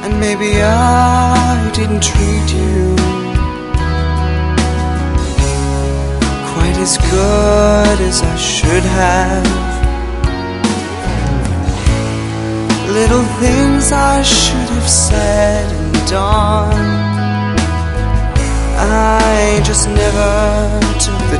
and maybe I didn't treat you quite as good as I should have. Little things I should have said and done, I just never took